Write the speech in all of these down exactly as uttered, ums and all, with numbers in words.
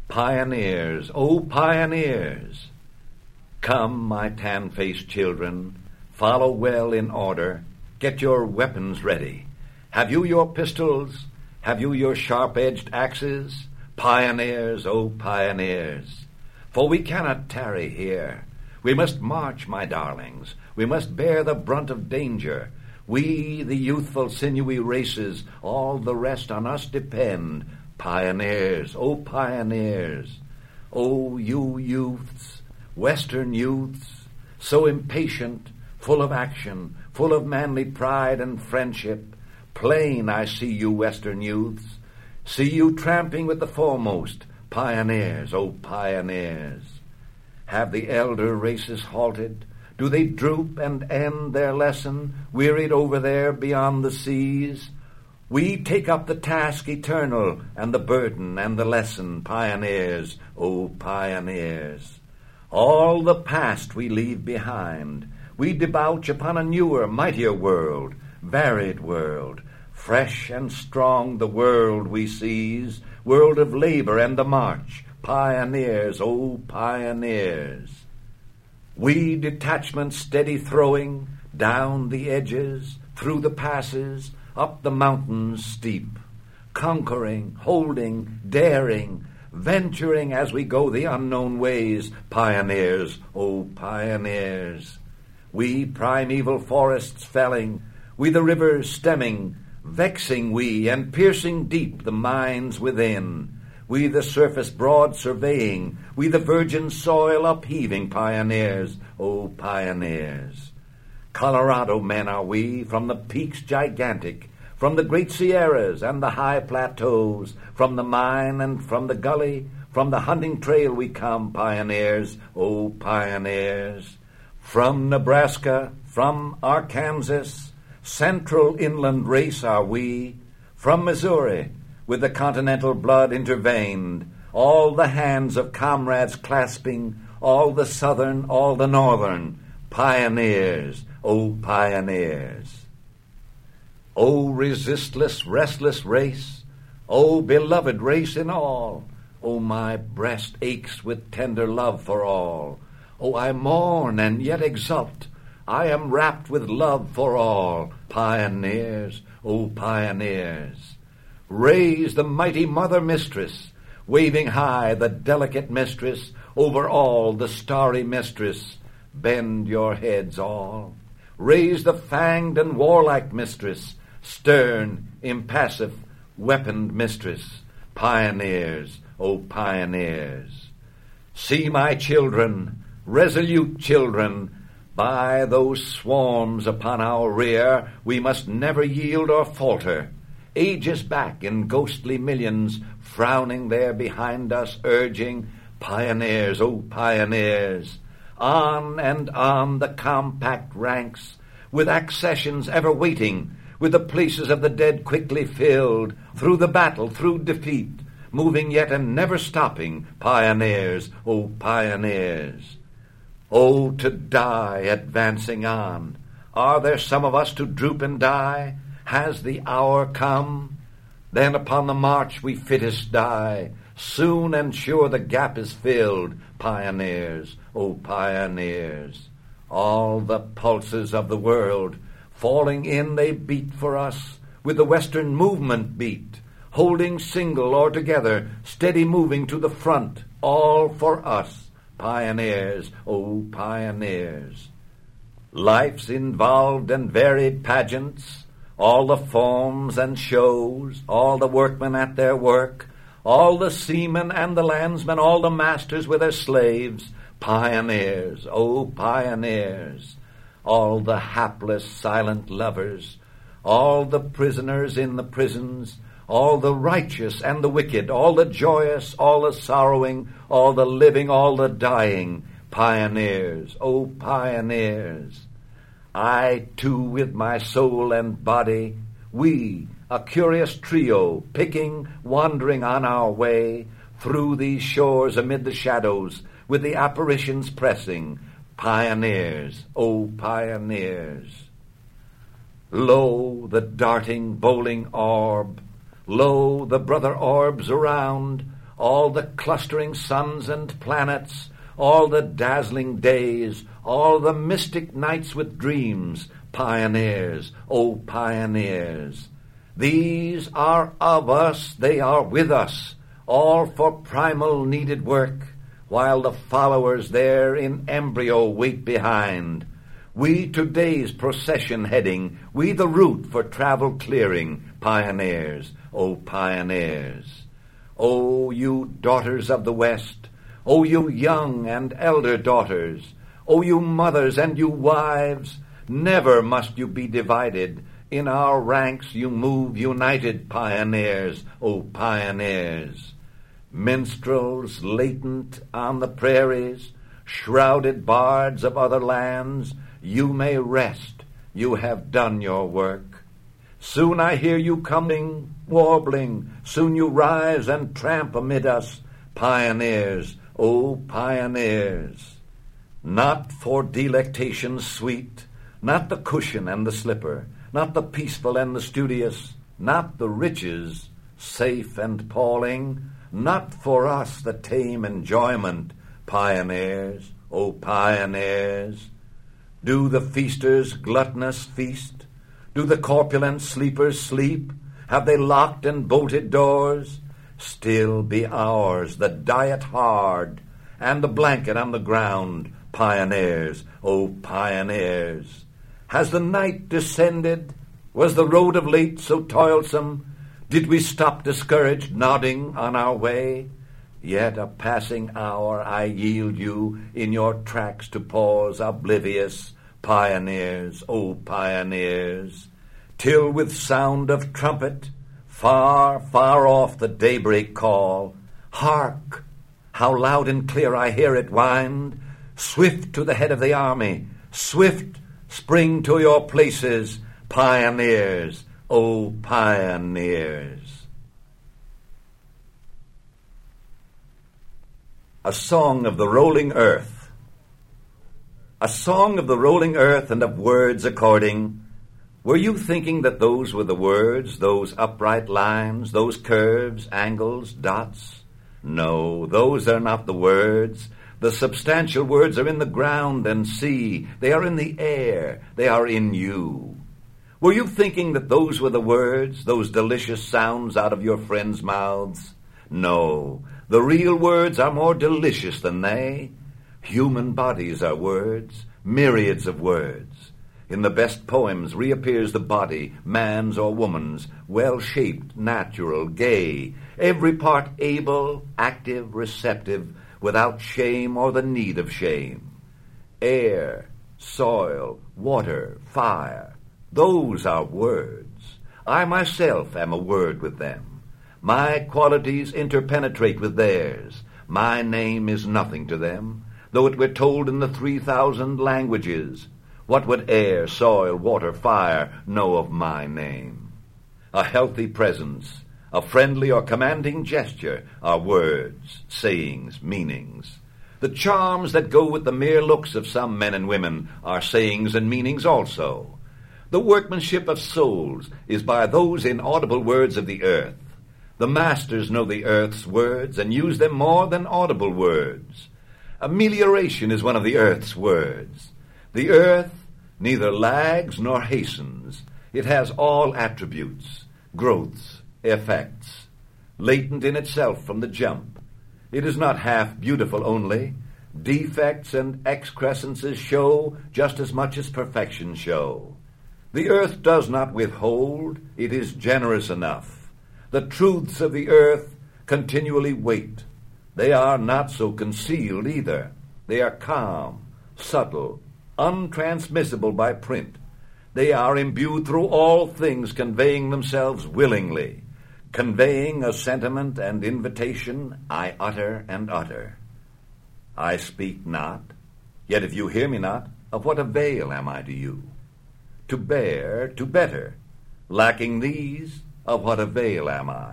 Pioneers, oh pioneers! Come, my tan-faced children, follow well in order, get your weapons ready. Have you your pistols? Have you your sharp-edged axes? Pioneers, oh pioneers! For we cannot tarry here. We must march, my darlings. We must bear the brunt of danger. We, the youthful, sinewy races, all the rest on us depend. Pioneers, oh pioneers! Oh, you youths, Western youths, so impatient, full of action, full of manly pride and friendship. Plain I see you, Western youths, see you tramping with the foremost. Pioneers, oh pioneers! Have the elder races halted? Do they droop and end their lesson, wearied over there beyond the seas? We take up the task eternal, and the burden and the lesson. Pioneers, oh pioneers! All the past we leave behind. We debouch upon a newer, mightier world, varied world. Fresh and strong the world we seize, world of labor and the march. Pioneers, oh pioneers! We detachments steady throwing, down the edges, through the passes, up the mountains steep, conquering, holding, daring, venturing as we go the unknown ways. Pioneers, oh pioneers! We primeval forests felling, we the rivers stemming, vexing we and piercing deep the mines within. We the surface broad surveying, we the virgin soil upheaving. Pioneers, oh pioneers! Colorado men are we, from the peaks gigantic, from the great Sierras and the high plateaus, from the mine and from the gully, from the hunting trail we come. Pioneers, oh pioneers! From Nebraska, from Arkansas, central inland race are we, from Missouri, with the continental blood interveined, all the hands of comrades clasping, all the southern, all the northern. Pioneers, oh pioneers! O resistless, restless race, O beloved race in all, O my breast aches with tender love for all. O I mourn and yet exult, I am rapt with love for all. Pioneers, O pioneers! Raise the mighty mother mistress, waving high the delicate mistress, over all the starry mistress. Bend your heads all. Raise the fanged and warlike mistress, stern, impassive, weaponed mistress. Pioneers, O pioneers! See my children, resolute children, by those swarms upon our rear, we must never yield or falter. Ages back in ghostly millions, frowning there behind us, urging, pioneers, oh pioneers! On and on the compact ranks, with accessions ever waiting, with the places of the dead quickly filled, through the battle, through defeat, moving yet and never stopping. Pioneers, oh pioneers! Oh, to die advancing on! Are there some of us to droop and die? Has the hour come? Then upon the march we fittest die. Soon and sure the gap is filled. Pioneers, oh pioneers! All the pulses of the world, falling in they beat for us, with the Western movement beat, holding single or together, steady moving to the front, all for us. Pioneers, oh pioneers! Life's involved and varied pageants, all the forms and shows, all the workmen at their work, all the seamen and the landsmen, all the masters with their slaves. Pioneers, oh pioneers! All the hapless silent lovers, all the prisoners in the prisons, all the righteous and the wicked, all the joyous, all the sorrowing, all the living, all the dying. Pioneers, oh pioneers! I too with my soul and body, we, a curious trio, picking, wandering on our way, through these shores amid the shadows, with the apparitions pressing. Pioneers, oh pioneers! Lo, the darting, bowling orb, lo, the brother orbs around, all the clustering suns and planets, all the dazzling days, all the mystic nights with dreams, pioneers, O pioneers. These are of us, they are with us, all for primal needed work, while the followers there in embryo wait behind. We today's procession heading, we the route for travel clearing, pioneers, O pioneers. O you daughters of the West, O you young and elder daughters, O you mothers and you wives, never must you be divided. In our ranks you move united, pioneers, O pioneers. Minstrels latent on the prairies, shrouded bards of other lands, you may rest, you have done your work. Soon I hear you coming, warbling, soon you rise and tramp amid us, pioneers, O pioneers. Not for delectation sweet, not the cushion and the slipper, not the peaceful and the studious, not the riches, safe and palling, not for us the tame enjoyment, pioneers, O pioneers. Do the feasters gluttonous feast? Do the corpulent sleepers sleep? Have they locked and bolted doors? Still be ours the diet hard, and the blanket on the ground, pioneers, O pioneers. Has the night descended? Was the road of late so toilsome? Did we stop discouraged, nodding on our way? Yet a passing hour I yield you in your tracks to pause oblivious, pioneers, O pioneers, till with sound of trumpet, far, far off the daybreak call, hark, how loud and clear I hear it wind, swift to the head of the army, swift, spring to your places, pioneers, O pioneers. A song of the rolling earth. A song of the rolling earth and of words according. Were you thinking that those were the words, those upright lines, those curves, angles, dots? No, those are not the words. The substantial words are in the ground and sea. They are in the air. They are in you. Were you thinking that those were the words, those delicious sounds out of your friends' mouths? No, the real words are more delicious than they. Human bodies are words, myriads of words. In the best poems reappears the body, man's or woman's, well-shaped, natural, gay, every part able, active, receptive, without shame or the need of shame. Air, soil, water, fire, those are words. I myself am a word with them. My qualities interpenetrate with theirs. My name is nothing to them, though it were told in the three thousand languages. What would air, soil, water, fire know of my name? A healthy presence, a friendly or commanding gesture are words, sayings, meanings. The charms that go with the mere looks of some men and women are sayings and meanings also. The workmanship of souls is by those inaudible words of the earth. The masters know the earth's words and use them more than audible words. Amelioration is one of the earth's words. The earth neither lags nor hastens. It has all attributes, growths, effects, latent in itself from the jump. It is not half beautiful only. Defects and excrescences show just as much as perfection show. The earth does not withhold, it is generous enough. The truths of the earth continually wait. They are not so concealed either. They are calm, subtle, untransmissible by print. They are imbued through all things, conveying themselves willingly, conveying a sentiment and invitation I utter and utter. I speak not, yet if you hear me not, of what avail am I to you? To bear, to better. Lacking these, of what avail am I?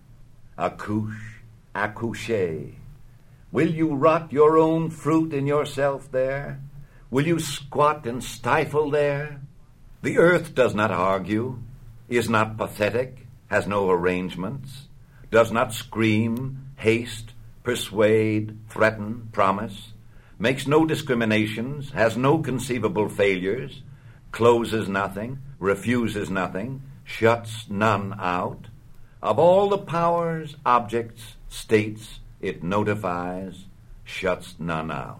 Accouche, accoucher. Will you rot your own fruit in yourself there? Will you squat and stifle there? The earth does not argue, is not pathetic, has no arrangements. does not scream, haste, persuade, threaten, promise, makes no discriminations, has no conceivable failures, closes nothing, refuses nothing, shuts none out. Of all the powers, objects, states, it notifies, shuts none out.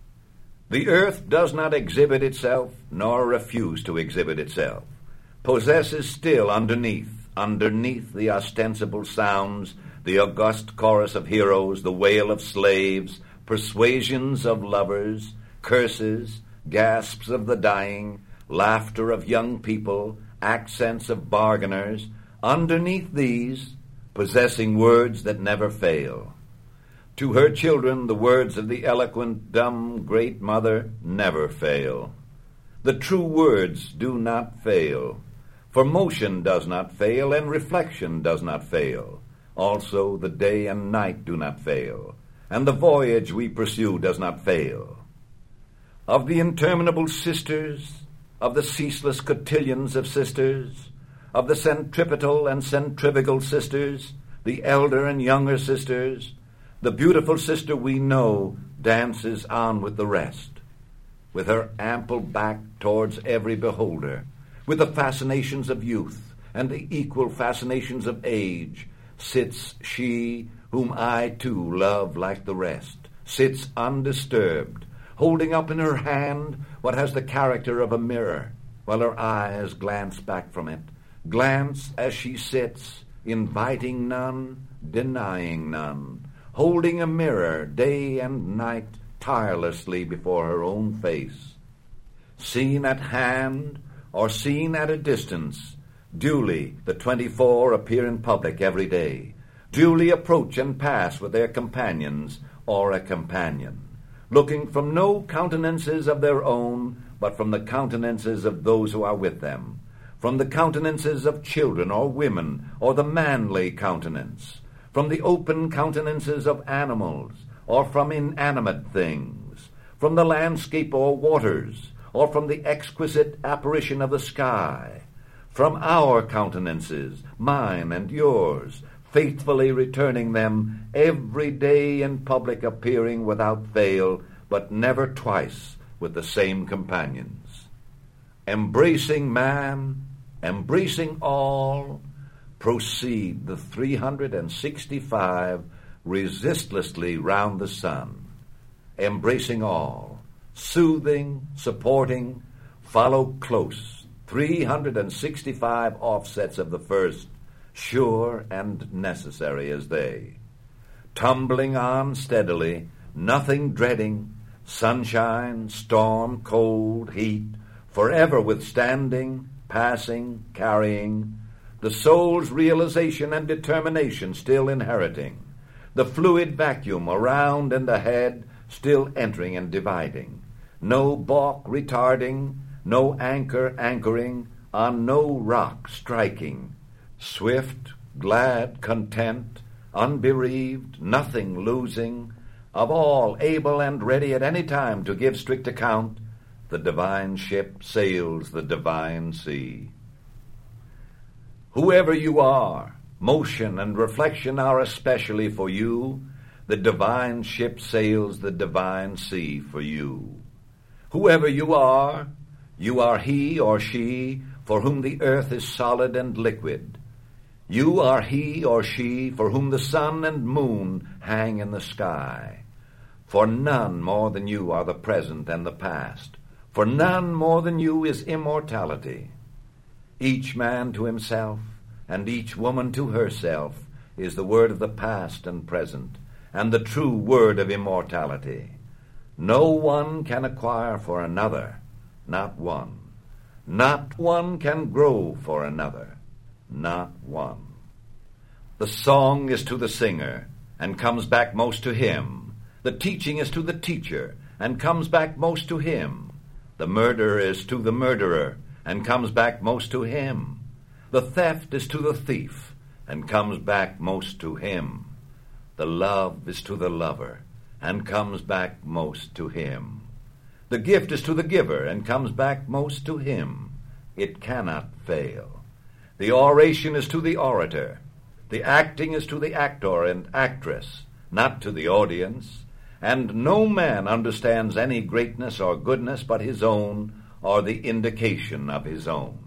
The earth does not exhibit itself, nor refuse to exhibit itself, possesses still underneath, underneath the ostensible sounds, the august chorus of heroes, the wail of slaves, persuasions of lovers, curses, gasps of the dying, laughter of young people, accents of bargainers, underneath these, possessing words that never fail. To her children, the words of the eloquent, dumb, great mother never fail. The true words do not fail, for motion does not fail, and reflection does not fail. Also the day and night do not fail, and the voyage we pursue does not fail. Of the interminable sisters, of the ceaseless cotillions of sisters, of the centripetal and centrifugal sisters, the elder and younger sisters, the beautiful sister we know dances on with the rest, with her ample back towards every beholder, with the fascinations of youth and the equal fascinations of age, sits she whom I too love like the rest, sits undisturbed, holding up in her hand what has the character of a mirror, while her eyes glance back from it, glance as she sits, inviting none, denying none, holding a mirror day and night tirelessly before her own face. Seen at hand or seen at a distance, duly the twenty-four appear in public every day, duly approach and pass with their companions or a companion, looking from no countenances of their own, but from the countenances of those who are with them, from the countenances of children or women, or the manly countenance, from the open countenances of animals, or from inanimate things, from the landscape or waters, or from the exquisite apparition of the sky, from our countenances, mine and yours, faithfully returning them, every day in public appearing without fail, but never twice with the same companions. Embracing man, embracing all, proceed the three hundred and sixty-five resistlessly round the sun, embracing all, soothing, supporting, follow close, three hundred and sixty-five offsets of the first, sure and necessary as they, tumbling on steadily, nothing dreading, sunshine, storm, cold, heat, forever withstanding, passing, carrying, the soul's realization and determination still inheriting, the fluid vacuum around and ahead still entering and dividing, no balk retarding, no anchor anchoring, on no rock striking, swift, glad, content, unbereaved, nothing losing, of all able and ready at any time to give strict account, the divine ship sails the divine sea. Whoever you are, motion and reflection are especially for you. The divine ship sails the divine sea for you. Whoever you are, you are he or she for whom the earth is solid and liquid. You are he or she for whom the sun and moon hang in the sky. For none more than you are the present and the past. For none more than you is immortality. Each man to himself, and each woman to herself, is the word of the past and present, and the true word of immortality. No one can acquire for another, not one. Not one can grow for another, not one. The song is to the singer, and comes back most to him. The teaching is to the teacher, and comes back most to him. The murder is to the murderer, and comes back most to him. The theft is to the thief, and comes back most to him. The love is to the lover, and comes back most to him. The gift is to the giver, and comes back most to him. It cannot fail. The oration is to the orator. The acting is to the actor and actress, not to the audience, and no man understands any greatness or goodness but his own, or the indication of his own.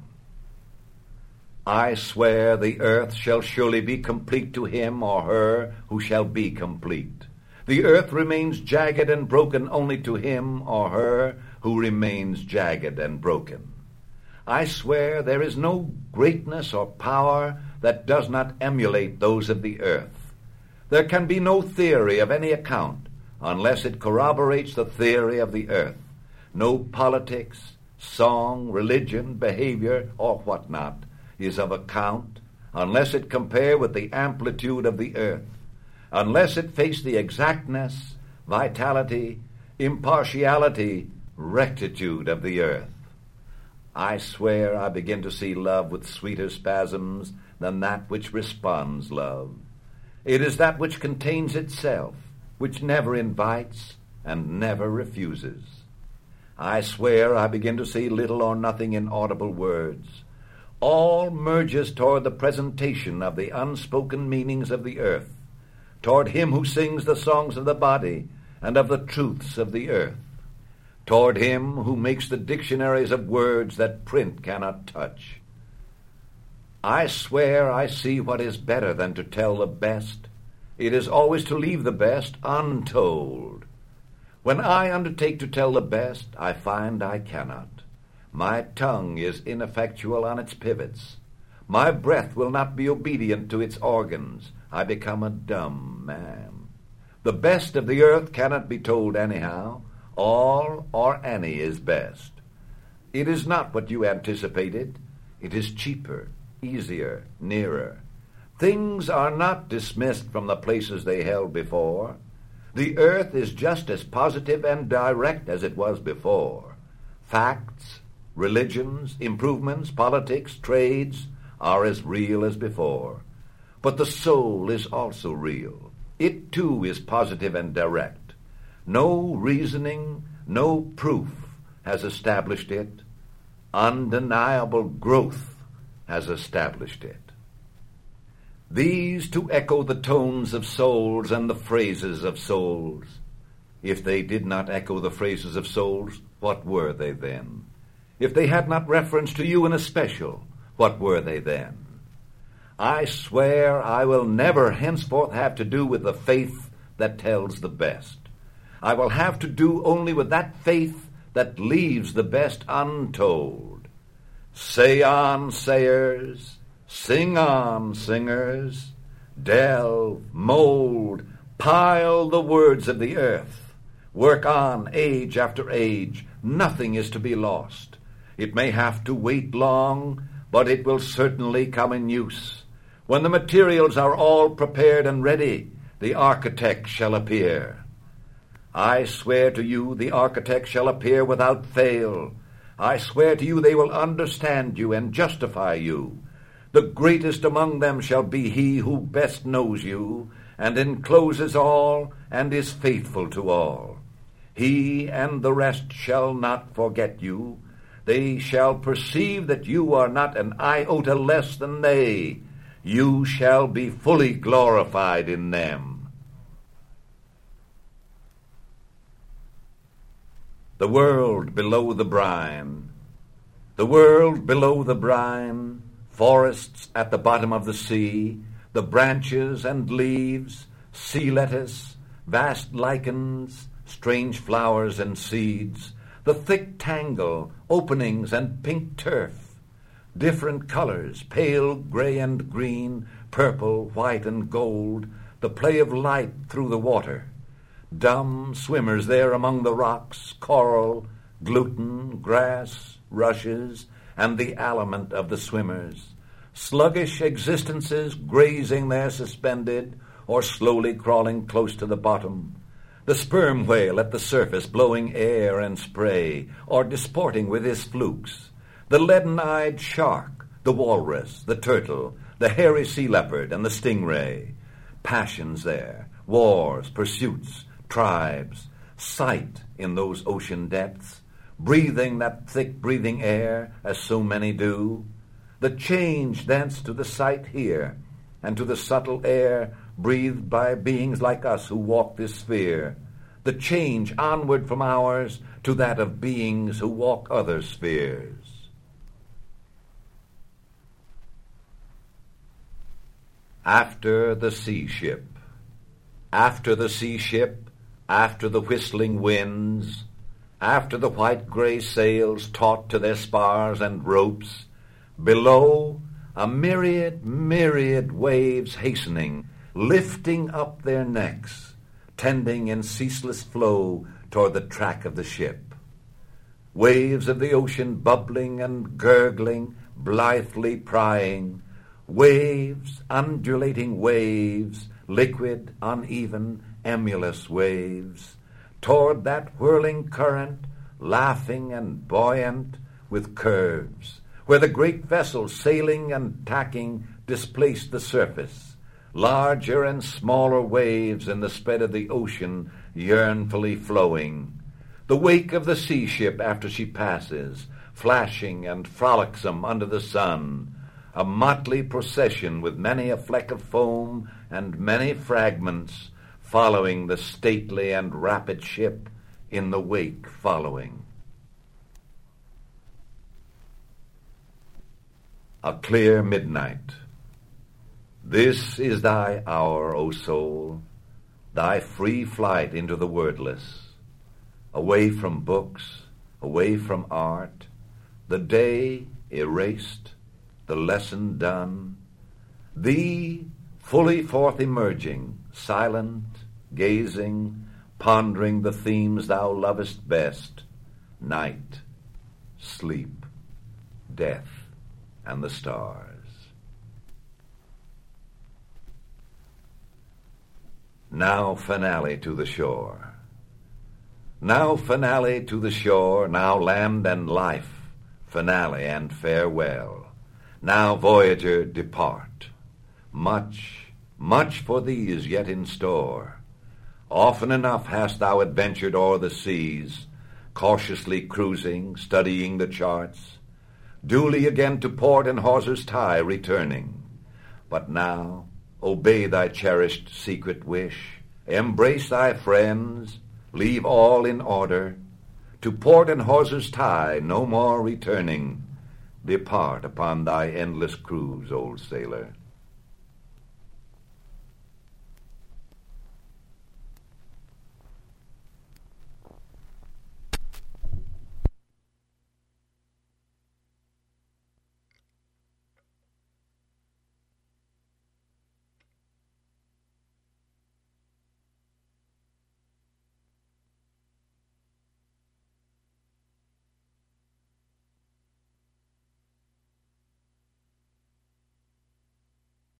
I swear the earth shall surely be complete to him or her who shall be complete. The earth remains jagged and broken only to him or her who remains jagged and broken. I swear there is no greatness or power that does not emulate those of the earth. There can be no theory of any account unless it corroborates the theory of the earth. No politics, song, religion, behavior, or whatnot is of account unless it compare with the amplitude of the earth, unless it face the exactness, vitality, impartiality, rectitude of the earth. I swear I begin to see love with sweeter spasms than that which responds love. It is that which contains itself, which never invites and never refuses. I swear I begin to see little or nothing in audible words. All merges toward the presentation of the unspoken meanings of the earth, toward him who sings the songs of the body and of the truths of the earth, toward him who makes the dictionaries of words that print cannot touch. I swear I see what is better than to tell the best. It is always to leave the best untold. When I undertake to tell the best, I find I cannot. My tongue is ineffectual on its pivots. My breath will not be obedient to its organs. I become a dumb man. The best of the earth cannot be told anyhow. All or any is best. It is not what you anticipated. It is cheaper, easier, nearer. Things are not dismissed from the places they held before. The earth is just as positive and direct as it was before. Facts, religions, improvements, politics, trades are as real as before. But the soul is also real. It too is positive and direct. No reasoning, no proof has established it. Undeniable growth has established it. These to echo the tones of souls and the phrases of souls. If they did not echo the phrases of souls, what were they then? If they had not reference to you in especial, what were they then? I swear I will never henceforth have to do with the faith that tells the best. I will have to do only with that faith that leaves the best untold. Say on, sayers, sing on, singers, delve, mold, pile the words of the earth. Work on, age after age, nothing is to be lost. It may have to wait long, but it will certainly come in use. When the materials are all prepared and ready, the architect shall appear. I swear to you the architect shall appear without fail. I swear to you they will understand you and justify you. The greatest among them shall be he who best knows you, and encloses all, and is faithful to all. He and the rest shall not forget you. They shall perceive that you are not an iota less than they. You shall be fully glorified in them. The world below the brine, the world below the brine, forests at the bottom of the sea, the branches and leaves, sea lettuce, vast lichens, strange flowers and seeds, the thick tangle, openings and pink turf, different colors, pale gray and green, purple, white and gold, the play of light through the water, dumb swimmers there among the rocks, coral, gluten, grass, rushes, and the aliment of the swimmers, sluggish existences grazing there suspended or slowly crawling close to the bottom, the sperm whale at the surface blowing air and spray or disporting with his flukes, the leaden-eyed shark, the walrus, the turtle, the hairy sea leopard, and the stingray, passions there, wars, pursuits, tribes, sight in those ocean depths, breathing that thick-breathing air as so many do, the change thence to the sight here, and to the subtle air breathed by beings like us who walk this sphere, the change onward from ours to that of beings who walk other spheres. After the sea ship, after the sea ship, after the whistling winds, after the white-gray sails taut to their spars and ropes, below a myriad, myriad waves hastening, lifting up their necks, tending in ceaseless flow toward the track of the ship. Waves of the ocean bubbling and gurgling, blithely prying, waves, undulating waves, liquid, uneven, emulous waves, toward that whirling current, laughing and buoyant with curves, where the great vessels sailing and tacking displaced the surface, larger and smaller waves in the spread of the ocean yearnfully flowing, the wake of the sea ship after she passes, flashing and frolicsome under the sun, a motley procession with many a fleck of foam and many fragments, following the stately and rapid ship in the wake following. A clear midnight. This is thy hour, O soul, thy free flight into the wordless, away from books, away from art, the day erased, the lesson done, thee fully forth emerging, silent, gazing, pondering the themes thou lovest best, night, sleep, death, and the stars. Now finale to the shore. Now finale to the shore, now land and life, finale and farewell. Now, voyager, depart. Much, much for thee is yet in store. Often enough hast thou adventured o'er the seas, cautiously cruising, studying the charts, duly again to port and hawser's tie returning. But now, obey thy cherished secret wish, embrace thy friends, leave all in order, to port and hawser's tie no more returning. Depart upon thy endless cruise, old sailor.